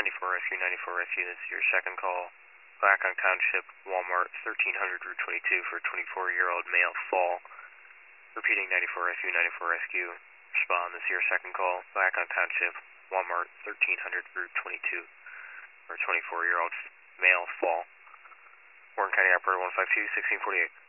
94 Rescue, 94 Rescue, this is your second call. Blackhawk Township, Walmart, 1300 Route 22 for a 24-year-old male fall. Repeating 94 Rescue, 94 Rescue. Respond, this is your second call. Blackhawk Township, Walmart, 1300 Route 22 for a 24-year-old male fall. Warren County Operator 152, 1648.